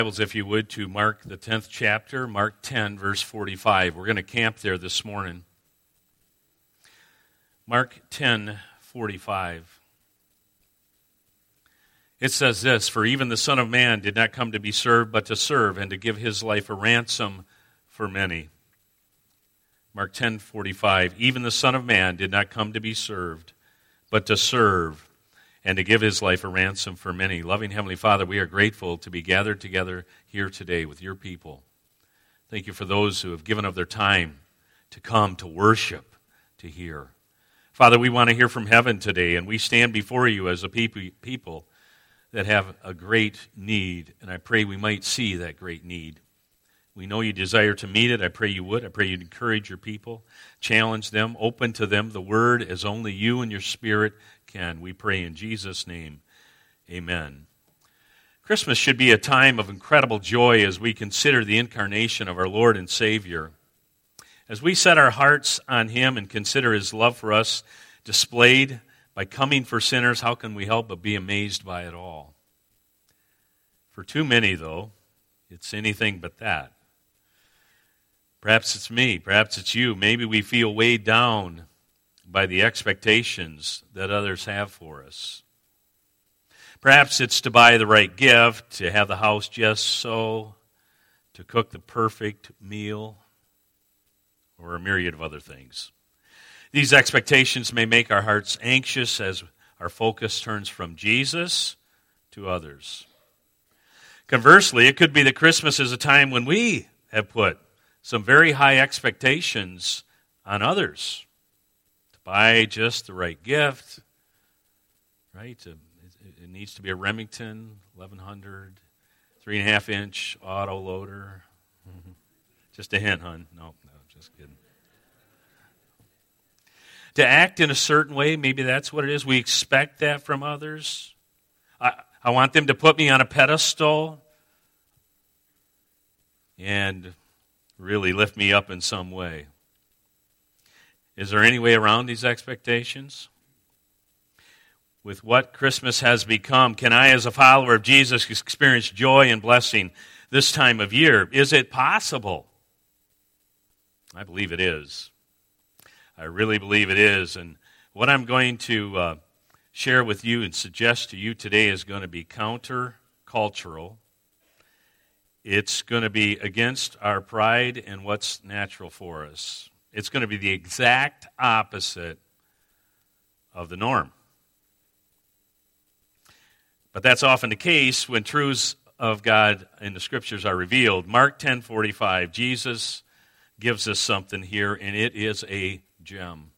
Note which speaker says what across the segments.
Speaker 1: Bibles, if you would, to Mark, the 10th chapter, Mark 10, verse 45. We're going to camp there this morning. Mark 10, 45. It says this, "For even the Son of Man did not come to be served, but to serve, and to give his life a ransom for many." Mark 10, 45. "Even the Son of Man did not come to be served, but to serve, and to give his life a ransom for many." Loving Heavenly Father, we are grateful to be gathered together here today with your people. Thank you for those who have given of their time to come, to worship, to hear. Father, we want to hear from heaven today, and we stand before you as a people that have a great need, and I pray we might see that great need. We know you desire to meet it. I pray you would. I pray you'd encourage your people, challenge them, open to them the word as only you and your Spirit can. We pray in Jesus' name. Amen. Christmas should be a time of incredible joy as we consider the incarnation of our Lord and Savior. As we set our hearts on him and consider his love for us displayed by coming for sinners, how can we help but be amazed by it all? For too many, though, it's anything but that. Perhaps it's me, perhaps it's you. Maybe we feel weighed down by the expectations that others have for us. Perhaps it's to buy the right gift, to have the house just so, to cook the perfect meal, or a myriad of other things. These expectations may make our hearts anxious as our focus turns from Jesus to others. Conversely, it could be that Christmas is a time when we have put some very high expectations on others. To buy just the right gift, right? It needs to be a Remington 1100, 3.5-inch auto loader. Just a hint, hon. No, just kidding. To act in a certain way, maybe that's what it is. We expect that from others. I want them to put me on a pedestal and really lift me up in some way. Is there any way around these expectations? With what Christmas has become, can I, as a follower of Jesus, experience joy and blessing this time of year? Is it possible? I believe it is. I really believe it is. And what I'm going to share with you and suggest to you today is going to be counter-cultural. It's going to be against our pride and what's natural for us. It's going to be the exact opposite of the norm. But that's often the case when truths of God in the Scriptures are revealed. Mark 10:45, Jesus gives us something here, and it is a gem.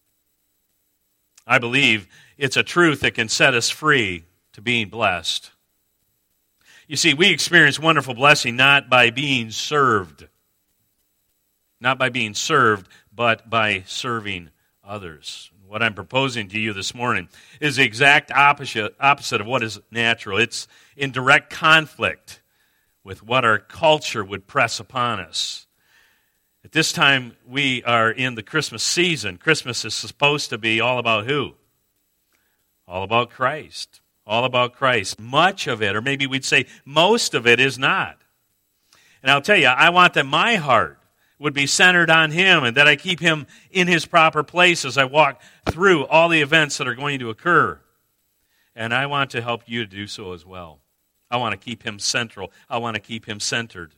Speaker 1: I believe it's a truth that can set us free to being blessed. You see, we experience wonderful blessing not by being served. Not by being served, but by serving others. What I'm proposing to you this morning is the exact opposite of what is natural. It's in direct conflict with what our culture would press upon us. At this time, we are in the Christmas season. Christmas is supposed to be all about who? All about Christ. All about Christ. Much of it, or maybe we'd say most of it, is not. And I'll tell you, I want that my heart would be centered on him and that I keep him in his proper place as I walk through all the events that are going to occur. And I want to help you to do so as well. I want to keep him central. I want to keep him centered.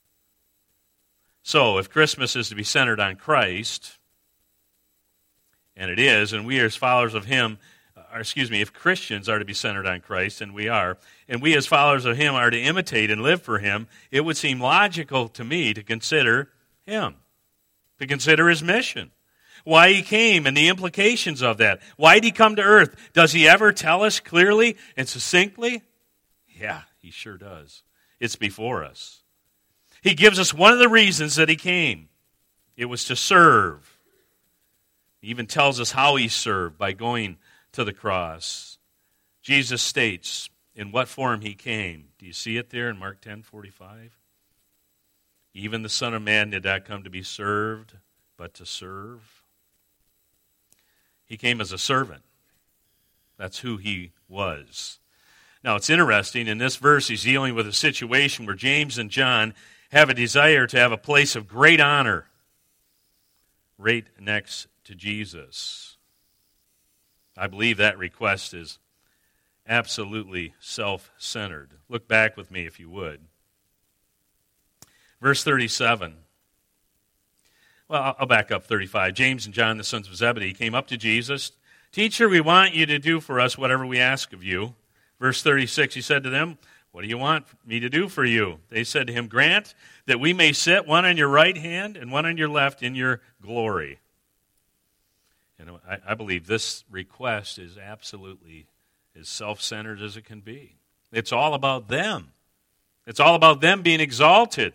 Speaker 1: So, if Christmas is to be centered on Christ, and it is, and we as followers of him, if Christians are to be centered on Christ, and we are, and we as followers of him are to imitate and live for him, it would seem logical to me to consider him, to consider his mission, why he came and the implications of that. Why did he come to earth? Does he ever tell us clearly and succinctly? Yeah, he sure does. It's before us. He gives us one of the reasons that he came. It was to serve. He even tells us how he served by going to the cross. Jesus states in what form he came. Do you see it there in Mark 10:45? Even the Son of Man did not come to be served, but to serve. He came as a servant. That's who he was. Now, it's interesting. In this verse, he's dealing with a situation where James and John have a desire to have a place of great honor right next to Jesus. I believe that request is absolutely self-centered. Look back with me, if you would. Verse 37. Well, I'll back up 35. James and John, the sons of Zebedee, came up to Jesus. Teacher, we want you to do for us whatever we ask of you. Verse 36, he said to them, what do you want me to do for you? They said to him, grant that we may sit one on your right hand and one on your left in your glory. And I believe this request is absolutely as self-centered as it can be. It's all about them. It's all about them being exalted.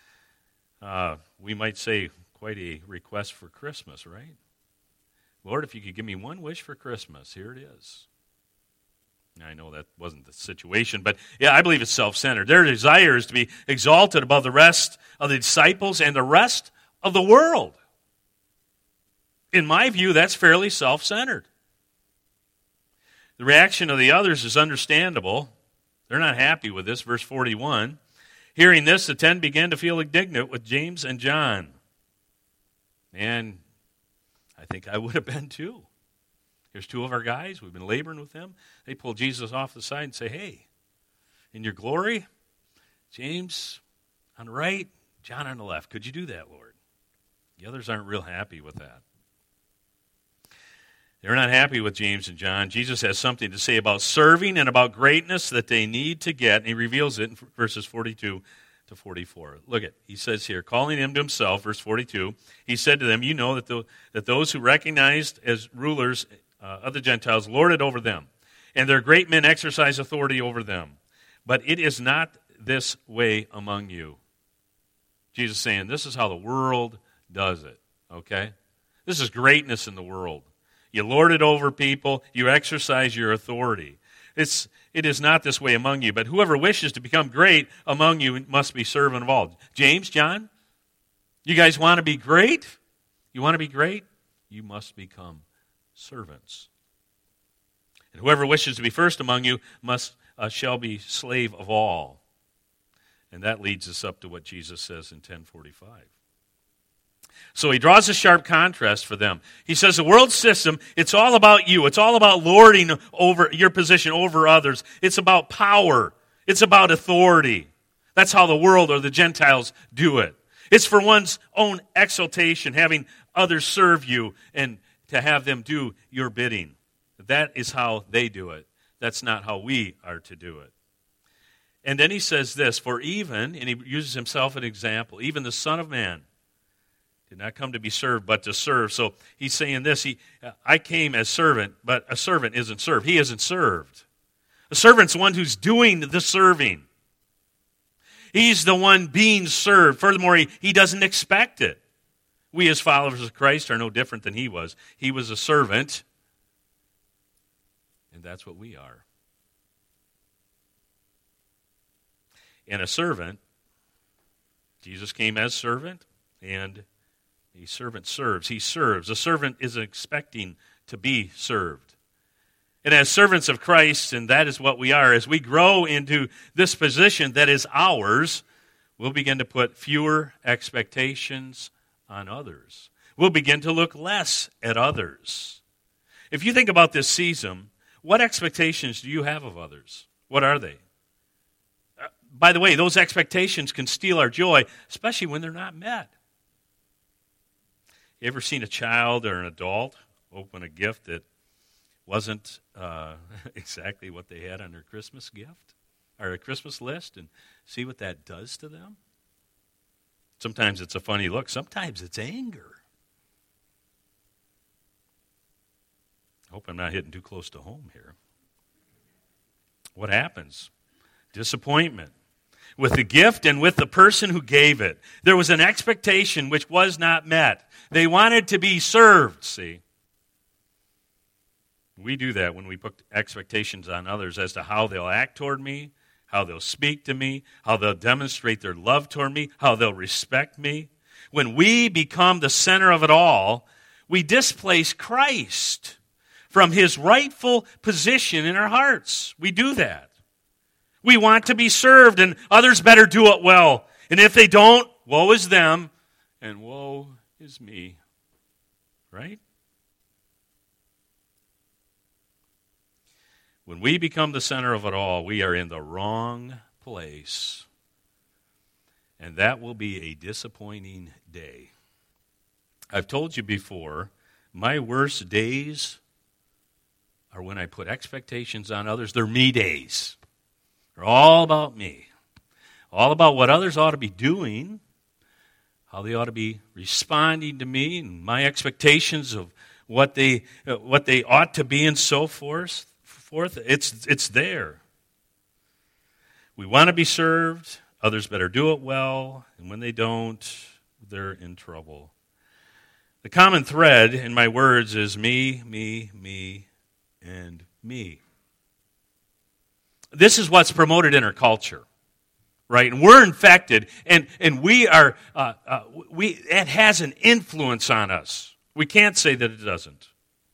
Speaker 1: We might say quite a request for Christmas, right? Lord, if you could give me one wish for Christmas, here it is. I know that wasn't the situation, but yeah, I believe it's self-centered. Their desire is to be exalted above the rest of the disciples and the rest of the world. In my view, that's fairly self-centered. The reaction of the others is understandable. They're not happy with this. Verse 41. Hearing this, the 10 began to feel indignant with James and John. And I think I would have been too. Here's two of our guys. We've been laboring with them. They pull Jesus off the side and say, hey, in your glory, James on the right, John on the left. Could you do that, Lord? The others aren't real happy with that. They're not happy with James and John. Jesus has something to say about serving and about greatness that they need to get, and he reveals it in verses 42 to 44. Look at, he says here, calling him to himself, verse 42, he said to them, you know that those who recognized as rulers of the Gentiles lord it over them, and their great men exercise authority over them. But it is not this way among you. Jesus is saying, this is how the world does it, okay? This is greatness in the world. You lord it over people. You exercise your authority. It is not this way among you, but whoever wishes to become great among you must be servant of all. James, John, you guys want to be great? You want to be great? You must become servants. And whoever wishes to be first among you shall be slave of all. And that leads us up to what Jesus says in 10:45. So he draws a sharp contrast for them. He says the world system, it's all about you. It's all about lording over your position over others. It's about power. It's about authority. That's how the world or the Gentiles do it. It's for one's own exaltation, having others serve you and to have them do your bidding. That is how they do it. That's not how we are to do it. And then he says this, for even, and he uses himself as an example, even the Son of Man did not come to be served, but to serve. So he's saying this, I came as servant, but a servant isn't served. He isn't served. A servant's the one who's doing the serving. He's the one being served. Furthermore, he doesn't expect it. We as followers of Christ are no different than he was. He was a servant, and that's what we are. And a servant, Jesus came as servant, and a servant serves. He serves. A servant is expecting to be served. And as servants of Christ, and that is what we are, as we grow into this position that is ours, we'll begin to put fewer expectations on others. We'll begin to look less at others. If you think about this season, what expectations do you have of others? What are they? By the way, those expectations can steal our joy, especially when they're not met. You ever seen a child or an adult open a gift that wasn't exactly what they had on their Christmas gift or a Christmas list and see what that does to them? Sometimes it's a funny look. Sometimes it's anger. I hope I'm not hitting too close to home here. What happens? Disappointment with the gift and with the person who gave it. There was an expectation which was not met. They wanted to be served, see. We do that when we put expectations on others as to how they'll act toward me, how they'll speak to me, how they'll demonstrate their love toward me, how they'll respect me. When we become the center of it all, we displace Christ from his rightful position in our hearts. We do that. We want to be served, and others better do it well. And if they don't, woe is them, and woe is me. Right? When we become the center of it all, we are in the wrong place. And that will be a disappointing day. I've told you before, my worst days are when I put expectations on others. They're me days. They're all about me. All about what others ought to be doing, how they ought to be responding to me, and my expectations of what they ought to be, and so forth. It's there. We want to be served. Others better do it well. And when they don't, they're in trouble. The common thread in my words is me, me, me, and me. This is what's promoted in our culture, right? And we're infected, and we are. It has an influence on us. We can't say that it doesn't.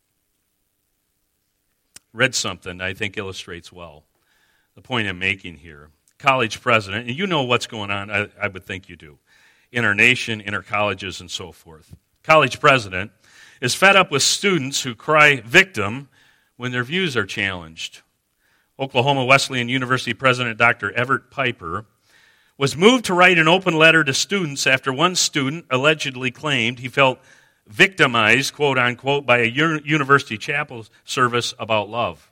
Speaker 1: Read something I think illustrates well the point I'm making here. College president, and you know what's going on, I would think you do, in our nation, in our colleges, and so forth. College president is fed up with students who cry victim when their views are challenged. Oklahoma Wesleyan University President Dr. Everett Piper was moved to write an open letter to students after one student allegedly claimed he felt victimized, quote unquote, by a university chapel service about love.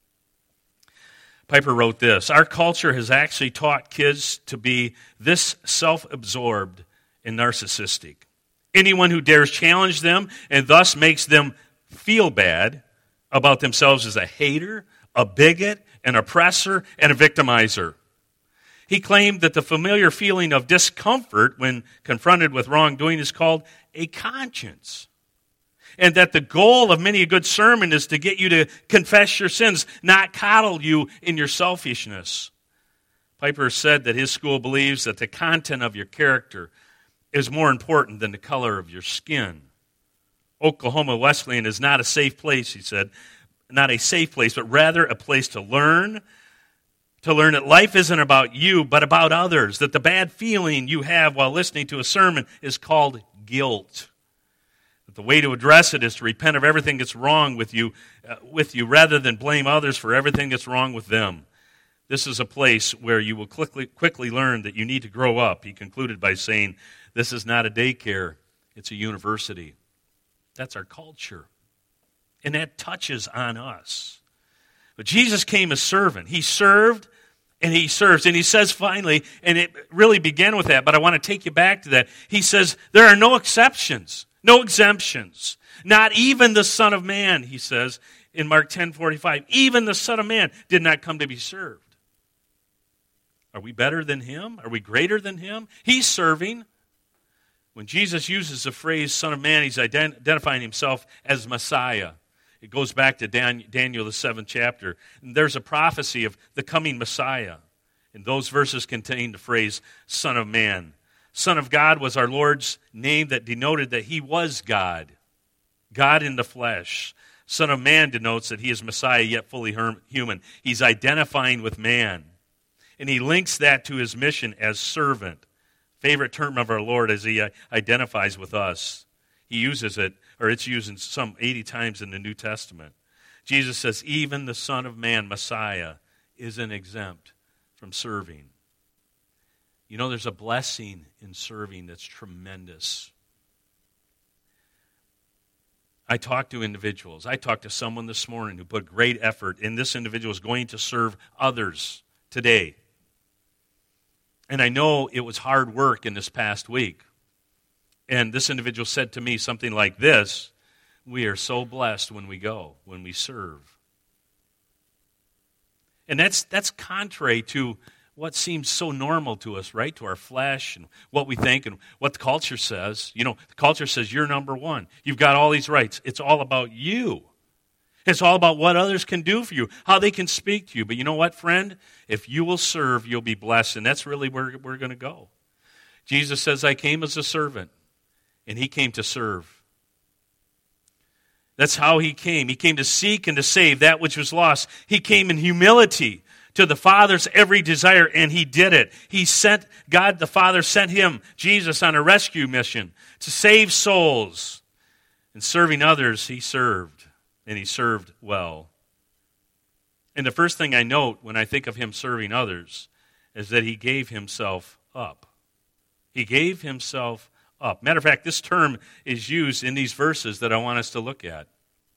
Speaker 1: Piper wrote this: "Our culture has actually taught kids to be this self-absorbed and narcissistic. Anyone who dares challenge them and thus makes them feel bad about themselves is a hater, a bigot, an oppressor, and a victimizer." He claimed that the familiar feeling of discomfort when confronted with wrongdoing is called a conscience, and that the goal of many a good sermon is to get you to confess your sins, not coddle you in your selfishness. Piper said that his school believes that the content of your character is more important than the color of your skin. Oklahoma Wesleyan is not a safe place, he said, not a safe place, but rather a place to learn that life isn't about you, but about others, that the bad feeling you have while listening to a sermon is called guilt. That the way to address it is to repent of everything that's wrong with you rather than blame others for everything that's wrong with them. This is a place where you will quickly learn that you need to grow up, he concluded by saying, this is not a daycare, it's a university. That's our culture. And that touches on us. But Jesus came as servant. He served and he serves. And he says finally, and it really began with that, but I want to take you back to that. He says, there are no exceptions, no exemptions. Not even the Son of Man, he says in Mark 10:45. Even the Son of Man did not come to be served. Are we better than him? Are we greater than him? He's serving. When Jesus uses the phrase Son of Man, he's identifying himself as Messiah. It goes back to Daniel, the 7th chapter. And there's a prophecy of the coming Messiah. And those verses contain the phrase Son of Man. Son of God was our Lord's name that denoted that he was God. God in the flesh. Son of Man denotes that he is Messiah, yet fully human. He's identifying with man. And he links that to his mission as servant. Favorite term of our Lord as he identifies with us. He uses it, or it's used some 80 times in the New Testament. Jesus says, even the Son of Man, Messiah, isn't exempt from serving. You know, there's a blessing in serving that's tremendous. I talked to individuals. I talked to someone this morning who put great effort, and this individual is going to serve others today. And I know it was hard work in this past week. And this individual said to me something like this: we are so blessed when we go, when we serve. And that's contrary to what seems so normal to us, right? To our flesh and what we think and what the culture says. You know, the culture says you're number one. You've got all these rights. It's all about you. It's all about what others can do for you, how they can speak to you. But you know what, friend? If you will serve, you'll be blessed. And that's really where we're going to go. Jesus says, I came as a servant, and he came to serve. That's how he came. He came to seek and to save that which was lost. He came in humility to the Father's every desire, and he did it. God the Father sent him, Jesus, on a rescue mission to save souls. And serving others, he served, and he served well. And the first thing I note when I think of him serving others is that he gave himself up. He gave himself up. Matter of fact, this term is used in these verses that I want us to look at.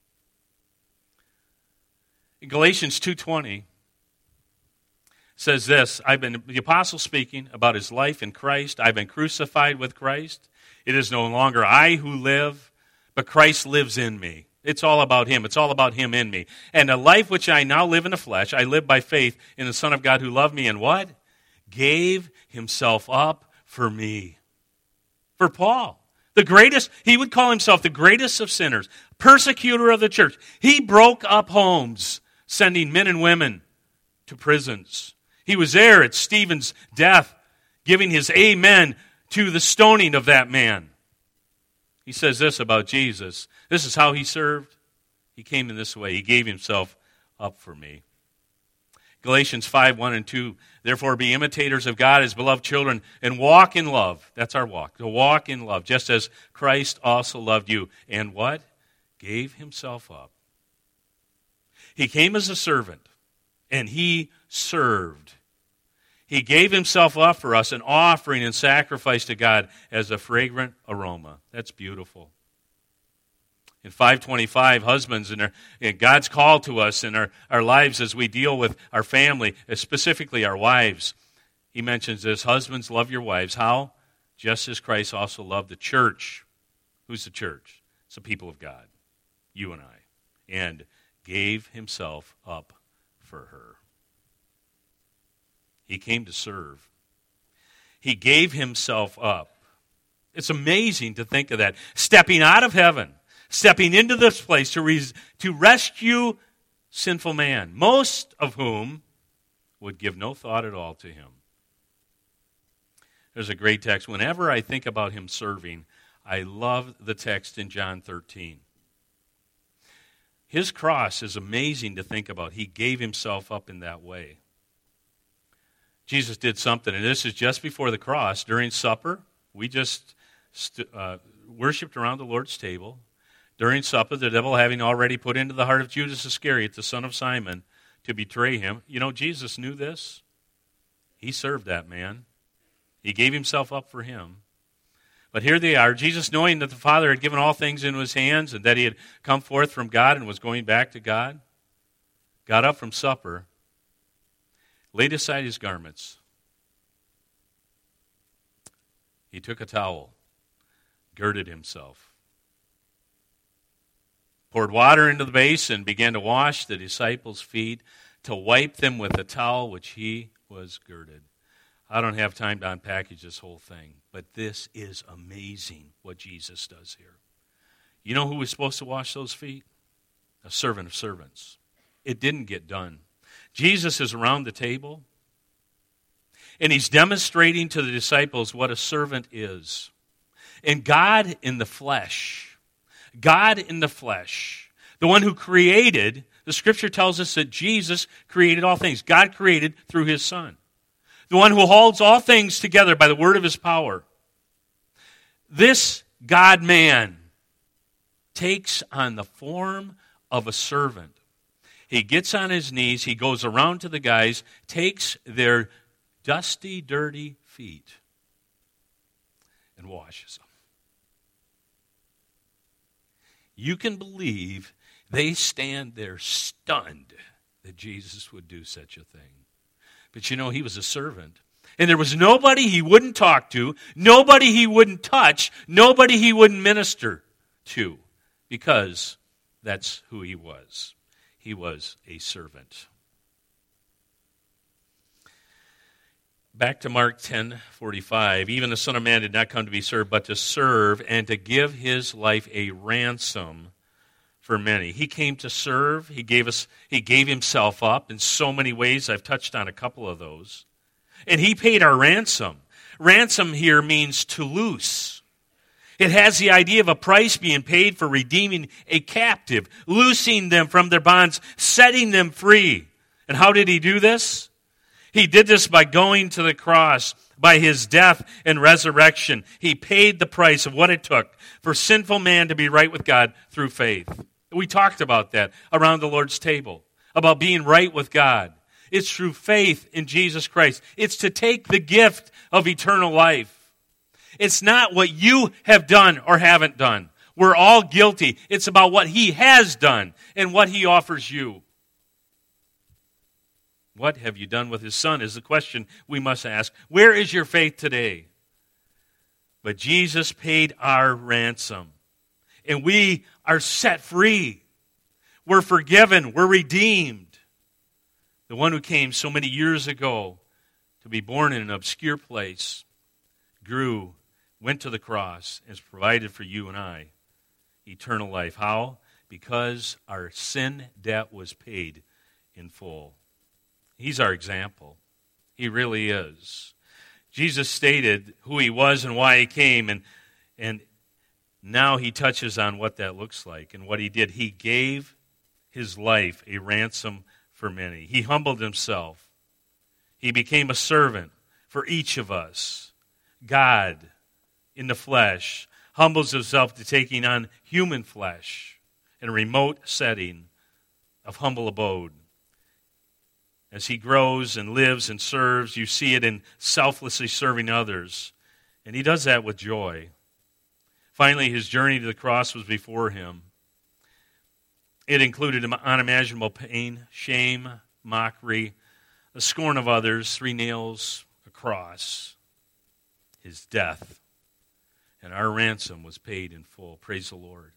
Speaker 1: In Galatians 2:20 says this, the apostle speaking about his life in Christ. I've been crucified with Christ. It is no longer I who live, but Christ lives in me. It's all about him. It's all about him in me. And the life which I now live in the flesh, I live by faith in the Son of God who loved me and what? Gave himself up for me. For Paul. The greatest, he would call himself the greatest of sinners, persecutor of the church. He broke up homes, sending men and women to prisons. He was there at Stephen's death, giving his amen to the stoning of that man. He says this about Jesus. This is how he served. He came in this way. He gave himself up for me. Galatians 5:1 and 2. Therefore be imitators of God as beloved children and walk in love. That's our walk. To walk in love, just as Christ also loved you. And what? Gave himself up. He came as a servant, and he served. He gave himself up for us, an offering and sacrifice to God as a fragrant aroma. That's beautiful. In 5:25, husbands, and God's call to us in our lives as we deal with our family, specifically our wives. He mentions this, husbands, love your wives. How? Just as Christ also loved the church. Who's the church? It's the people of God, you and I, and gave himself up for her. He came to serve. He gave himself up. It's amazing to think of that. Stepping out of heaven, stepping into this place to rescue sinful man, most of whom would give no thought at all to him. There's a great text. Whenever I think about him serving, I love the text in John 13. His cross is amazing to think about. He gave himself up in that way. Jesus did something, and this is just before the cross. During supper, we just worshipped around the Lord's table. During supper, the devil having already put into the heart of Judas Iscariot, the son of Simon, to betray him. You know, Jesus knew this. He served that man. He gave himself up for him. But here they are, Jesus knowing that the Father had given all things into his hands and that he had come forth from God and was going back to God, got up from supper, laid aside his garments. He took a towel, girded himself, poured water into the basin, began to wash the disciples' feet, to wipe them with the towel which he was girded. I don't have time to unpackage this whole thing, but this is amazing what Jesus does here. You know who was supposed to wash those feet? A servant of servants. It didn't get done. Jesus is around the table, and he's demonstrating to the disciples what a servant is. And God in the flesh, the one who created, the Scripture tells us that Jesus created all things. God created through his Son. The one who holds all things together by the word of his power. This God-man takes on the form of a servant. He gets on his knees, he goes around to the guys, takes their dusty, dirty feet, and washes them. You can believe they stand there stunned that Jesus would do such a thing. But you know, he was a servant. And there was nobody he wouldn't talk to, nobody he wouldn't touch, nobody he wouldn't minister to, because that's who he was. He was a servant. Back to Mark 10:45. Even the Son of Man did not come to be served, but to serve and to give his life a ransom for many. He came to serve. He gave himself up in so many ways. I've touched on a couple of those. And he paid our ransom. Ransom here means to loose. It has the idea of a price being paid for redeeming a captive, loosing them from their bonds, setting them free. And how did he do this? He did this by going to the cross, by his death and resurrection. He paid the price of what it took for sinful man to be right with God through faith. We talked about that around the Lord's table, about being right with God. It's through faith in Jesus Christ. It's to take the gift of eternal life. It's not what you have done or haven't done. We're all guilty. It's about what he has done and what he offers you. What have you done with his son is the question we must ask. Where is your faith today? But Jesus paid our ransom, and we are set free. We're forgiven. We're redeemed. The one who came so many years ago to be born in an obscure place grew, went to the cross, and has provided for you and I eternal life. How? Because our sin debt was paid in full. He's our example. He really is. Jesus stated who he was and why he came, and now he touches on what that looks like and what he did. He gave his life a ransom for many. He humbled himself. He became a servant for each of us. God, in the flesh, humbles himself to taking on human flesh in a remote setting of humble abode. As he grows and lives and serves, you see it in selflessly serving others. And he does that with joy. Finally, his journey to the cross was before him. It included unimaginable pain, shame, mockery, the scorn of others, 3 nails, a cross, his death. And our ransom was paid in full. Praise the Lord.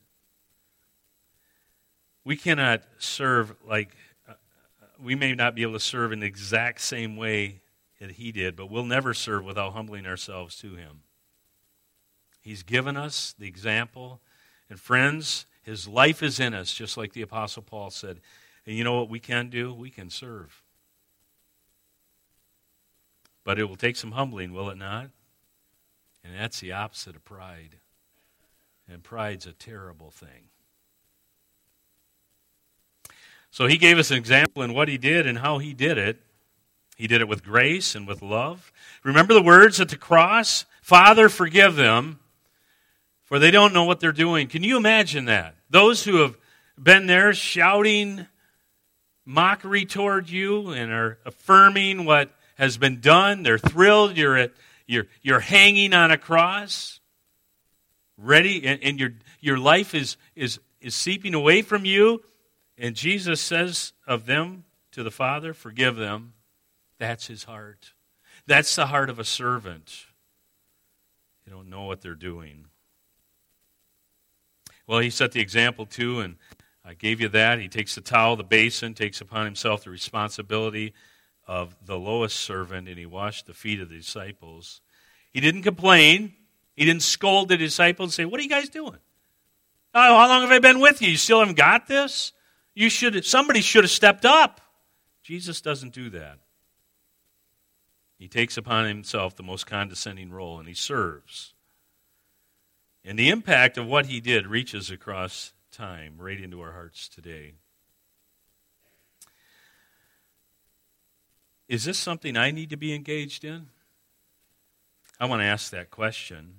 Speaker 1: We cannot serve we may not be able to serve in the exact same way that he did, but we'll never serve without humbling ourselves to him. He's given us the example. And friends, his life is in us, just like the Apostle Paul said. And you know what we can do? We can serve. But it will take some humbling, will it not? And that's the opposite of pride. And pride's a terrible thing. So he gave us an example in what he did and how he did it. He did it with grace and with love. Remember the words at the cross? Father, forgive them, for they don't know what they're doing. Can you imagine that? Those who have been there shouting mockery toward you and are affirming what has been done. They're thrilled. You're hanging on a cross, ready, and your life is seeping away from you. And Jesus says of them to the Father, forgive them. That's his heart. That's the heart of a servant. They don't know what they're doing. Well, he set the example too, and I gave you that. He takes the towel, the basin, takes upon himself the responsibility of the lowest servant, and he washed the feet of the disciples. He didn't complain. He didn't scold the disciples and say, what are you guys doing? Oh, how long have I been with you? You still haven't got this? Somebody should have stepped up. Jesus doesn't do that. He takes upon himself the most condescending role, and he serves. And the impact of what he did reaches across time, right into our hearts today. Is this something I need to be engaged in? I want to ask that question.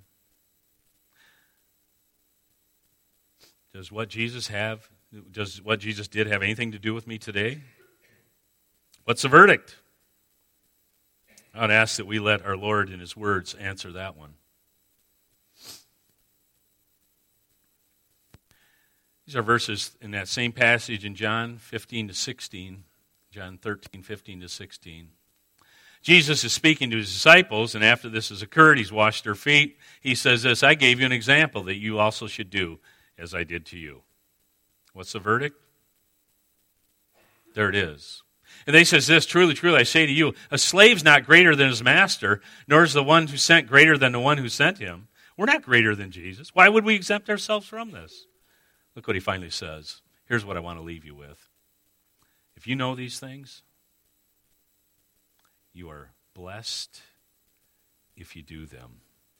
Speaker 1: Does what Jesus did have anything to do with me today? What's the verdict? I would ask that we let our Lord in his words answer that one. These are verses in that same passage in John 15 to 16, John 13, 15 to 16. Jesus is speaking to his disciples, and after this has occurred, he's washed their feet. He says this, I gave you an example that you also should do as I did to you. What's the verdict? There it is. And they says this, truly, truly, I say to you, a slave's not greater than his master, nor is the one who sent greater than the one who sent him. We're not greater than Jesus. Why would we exempt ourselves from this? Look what he finally says. Here's what I want to leave you with. If you know these things, you are blessed if you do them.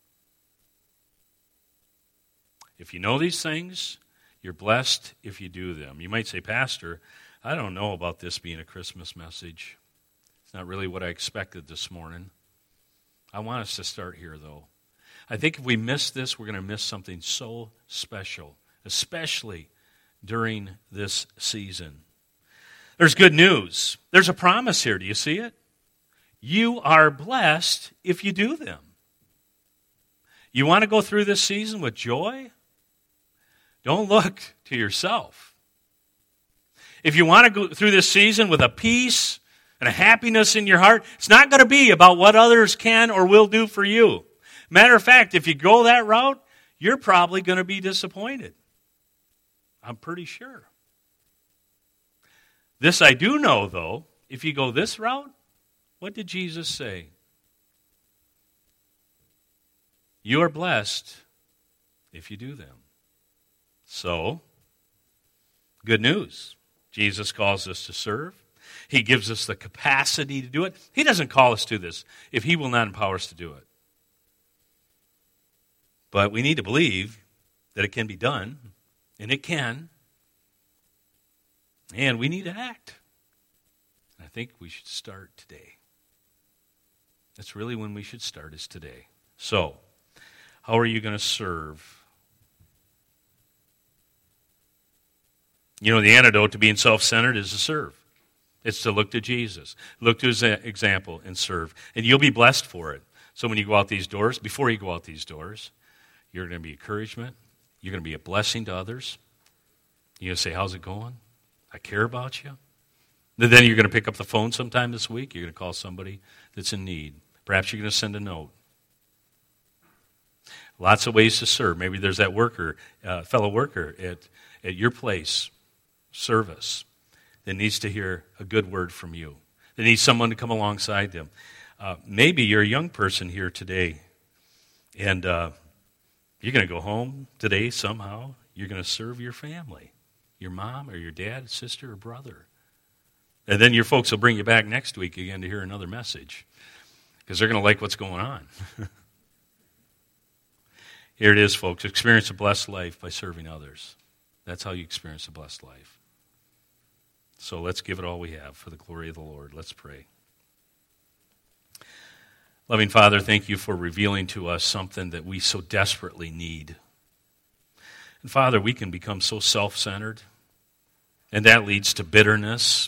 Speaker 1: If you know these things, you're blessed if you do them. You might say, Pastor, I don't know about this being a Christmas message. It's not really what I expected this morning. I want us to start here, though. I think if we miss this, we're going to miss something so special, especially during this season. There's good news. There's a promise here. Do you see it? You are blessed if you do them. You want to go through this season with joy? Don't look to yourself. If you want to go through this season with a peace and a happiness in your heart, it's not going to be about what others can or will do for you. Matter of fact, if you go that route, you're probably going to be disappointed. I'm pretty sure. This I do know, though. If you go this route, what did Jesus say? You are blessed if you do them. So, good news. Jesus calls us to serve. He gives us the capacity to do it. He doesn't call us to this if He will not empower us to do it. But we need to believe that it can be done, and it can. And we need to act. I think we should start today. That's really when we should start, is today. So, how are you going to serve? You know, the antidote to being self-centered is to serve. It's to look to Jesus. Look to His example and serve. And you'll be blessed for it. So when you go out these doors, before you go out these doors, you're going to be encouragement. You're going to be a blessing to others. You're going to say, how's it going? I care about you. And then you're going to pick up the phone sometime this week. You're going to call somebody that's in need. Perhaps you're going to send a note. Lots of ways to serve. Maybe there's that fellow worker at your place, service, that needs to hear a good word from you. That needs someone to come alongside them. Maybe you're a young person here today, and you're going to go home today somehow. You're going to serve your family, your mom or your dad, sister or brother. And then your folks will bring you back next week again to hear another message because they're going to like what's going on. Here it is, folks. Experience a blessed life by serving others. That's how you experience a blessed life. So let's give it all we have for the glory of the Lord. Let's pray. Loving Father, thank you for revealing to us something that we so desperately need. And Father, we can become so self-centered, and that leads to bitterness.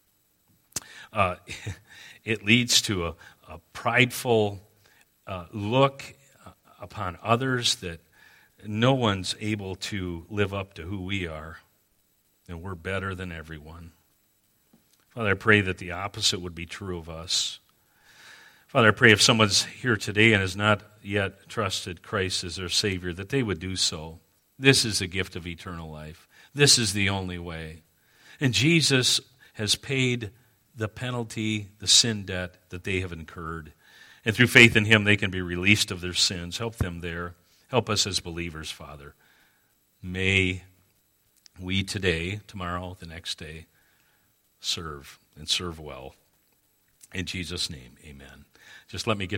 Speaker 1: It leads to a prideful look upon others that no one's able to live up to who we are, and we're better than everyone. Father, I pray that the opposite would be true of us. Father, I pray if someone's here today and has not yet trusted Christ as their Savior, that they would do so. This is the gift of eternal life. This is the only way. And Jesus has paid the penalty, the sin debt that they have incurred. And through faith in Him, they can be released of their sins. Help them there. Help us as believers, Father. May we today, tomorrow, the next day, serve and serve well. In Jesus' name, amen. Just let me get